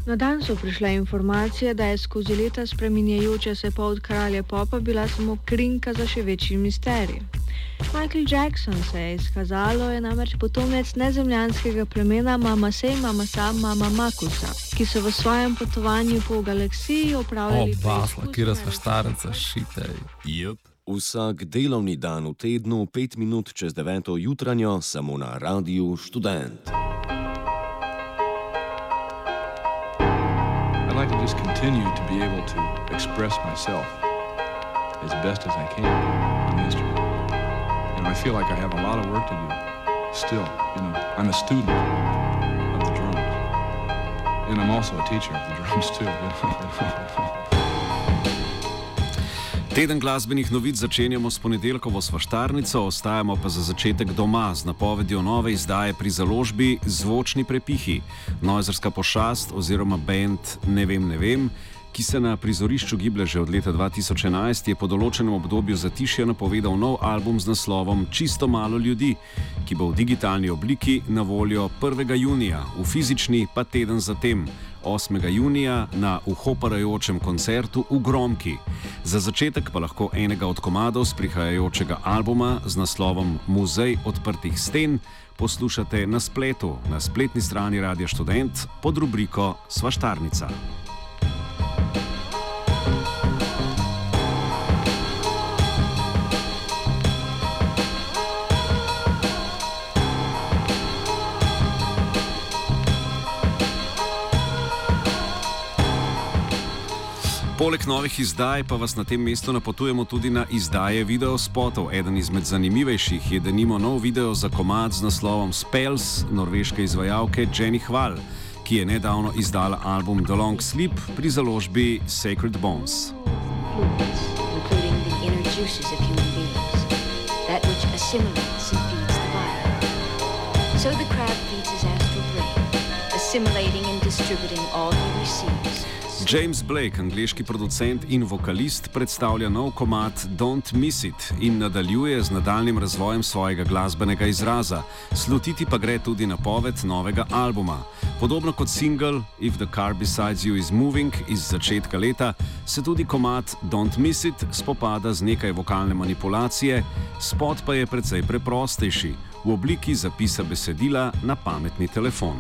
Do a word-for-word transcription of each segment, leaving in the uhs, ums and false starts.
Na dan so prišle informacije, da je skozi leta spreminjajoča se pot kralja popa bila samo krinka za še večji misterij. Michael Jackson, se je izkazalo, je namreč potomec nezemljanskega plemena Mama Say, Mama Sam, Mama Makusa, ki so v svojem potovanju po galaksiji opravljali basla, kira svaštarenca, šitaj. Jep, vsak delovni dan v tednu, pet minut čez deveto jutranjo, samo na Radiu Študent. I'd like to just continue to be able to express myself as best as I can on the instrument. And I feel like I have a lot of work to do still. You know, I'm a student of the drums. And I'm also a teacher of the drums too. You know? Teden glasbenih novic začenjamo s ponedeljkovo svaštarnico, ostajamo pa za začetek doma z napovedjo nove izdaje pri založbi Zvočni prepihi. Noizerska pošast oziroma band Ne vem, ne vem, ki se na prizorišču giblje že od leta dva tisoč enajst, je po določenem obdobju zatišja napovedal nov album z naslovom Čisto malo ljudi, ki bo v digitalni obliki na voljo prvega junija, v fizični pa teden zatem, osmega junija, na uhoparajočem koncertu v Gromki. Za začetek pa lahko enega od komadov z prihajajočega albuma z naslovom Muzej odprtih sten poslušate na spletu, na spletni strani Radia Študent pod rubriko Svaštarnica. Poleg novih izdaj pa vas na tem mestu napotujemo tudi na izdaje videospotov. Eden izmed zanimivejših je denimo nov video za komad z naslovom Spells norveške izvajalke Jenny Hval, ki je nedavno izdala album The Long Sleep pri založbi Sacred Bones. Including the inner juices of human beings, that which assimilates and feeds the body. So the crab feeds his astral brain, assimilating and distributing all he receives. James Blake, angleški producent in vokalist, predstavlja nov komad Don't Miss It in nadaljuje z nadaljnim razvojem svojega glasbenega izraza. Slutiti pa gre tudi napoved novega albuma. Podobno kot single If the Car Beside You is Moving iz začetka leta, se tudi komad Don't Miss It spopada z nekaj vokalne manipulacije, spot pa je precej preprostejši, v obliki zapisa besedila na pametni telefon.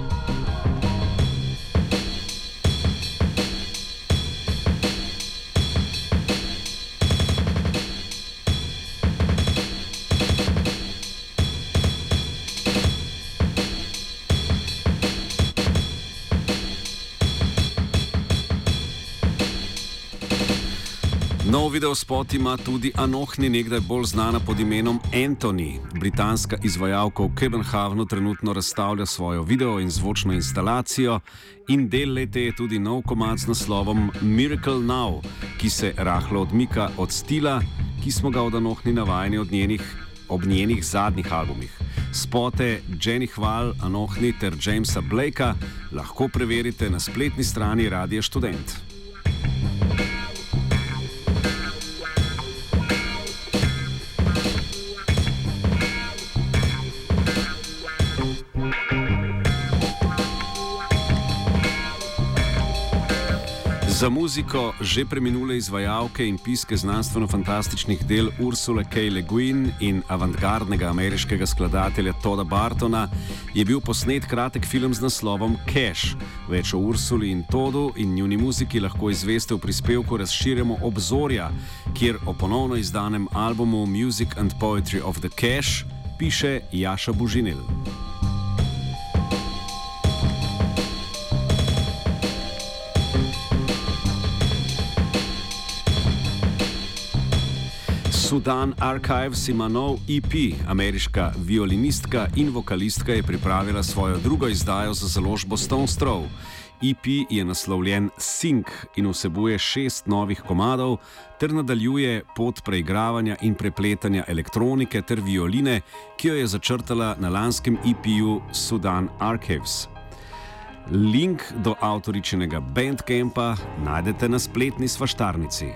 Nov videospot ima tudi Anohni, nekdaj bolj znana pod imenom Anthony. Britanska izvajalka v Kopenhavnu trenutno razstavlja svojo video in zvočno instalacijo in del lete je tudi nov komad z naslovom Miracle Now, ki se rahlo odmika od stila, ki smo ga od Anohni navajeni od njenih, ob njenih zadnjih albumih. Spote Jenny Hval, Anohni ter Jamesa Blakea lahko preverite na spletni strani Radia Študent. Za muziko že preminule izvajalke in piske znanstveno-fantastičnih del Ursule K. Le Guin in avantgardnega ameriškega skladatelja Todda Bartona je bil posnet kratek film z naslovom Cash. Več o Ursuli in Toddu in njuni muziki lahko izveste v prispevku Razširjamo obzorja, kjer o ponovno izdanem albumu Music and Poetry of the Cash piše Jaša Bužinel. Sudan Archives ima nov E P. Ameriška violinistka in vokalistka je pripravila svojo drugo izdajo za založbo Stones Throw. E P je naslovljen Sync in vsebuje šest novih komadov ter nadaljuje pot preigravanja in prepletanja elektronike ter violine, ki jo je začrtala na lanskem E P-ju Sudan Archives. Link do avtoričinega Bandcampa najdete na spletni svaštarnici.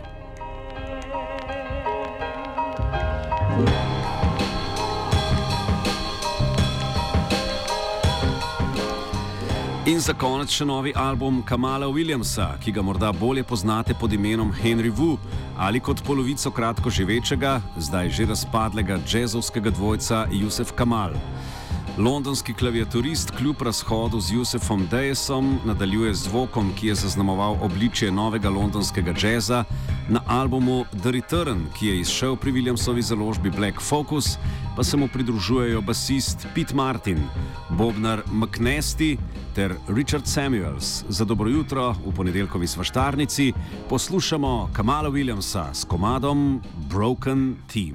In za konec še novi album Kamala Williamsa, ki ga morda bolje poznate pod imenom Henry Wu ali kot polovico kratko živečega, zdaj že razpadlega džezovskega dvojca Yusef Kamal. Londonski klaviaturist kljub razhodu z Yusefom Dayesom nadaljuje z zvokom, ki je zaznamoval obličje novega londonskega džeza. Na albumu The Return, ki je izšel pri Williamsovi založbi Black Focus, pa se mu pridružujejo basist Pete Martin, bobnar McNasty ter Richard Samuels. Za dobro jutro v ponedeljkovi svaštarnici poslušamo Kamala Williamsa s komadom Broken Team.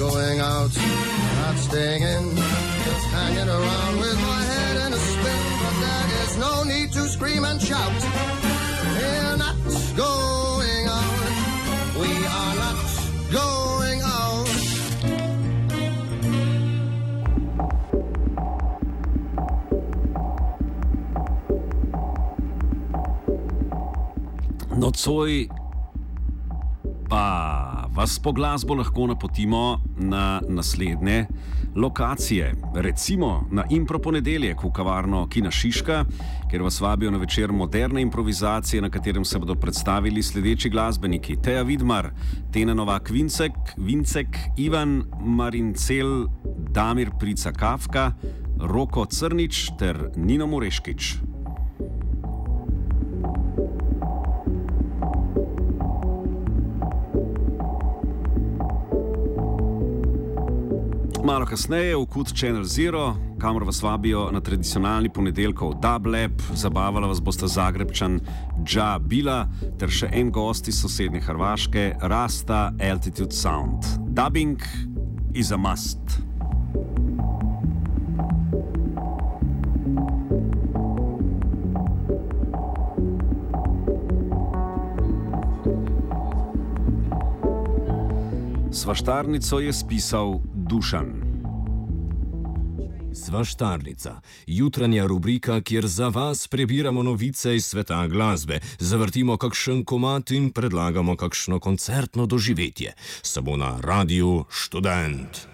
going out, not staying in, just hanging around with my head in a spin. But there is no need to scream and shout. We're not going out. We are not going out. Nocoj pa vas po glasbo lahko napotimo na naslednje lokacije. Recimo na Impro ponedeljek v kavarno Kina Šiška, kjer vas vabijo na večer moderne improvizacije, na katerem se bodo predstavili sledeči glasbeniki: Teja Vidmar, Tena Novak Vincek, Vincek, Ivan Marincel, Damir Prica Kafka, Roko Crnič ter Nino Mureškič. Malo kasneje v Kud Channel Zero, kamor vas vabijo na tradicionalni ponedeljkov Dub Lab, zabavala vas bosta Zagrebčan Dža Bila ter še en gost iz sosednje Hrvaške, Rasta Altitude Sound. Dubbing is a must. Svaštarnico je spisal Dušan. Svaštarnica, jutranja rubrika, kjer za vas prebiramo novice iz sveta glasbe, zavrtimo kakšen komad in predlagamo kakšno koncertno doživetje. Samo na Radiu Študent.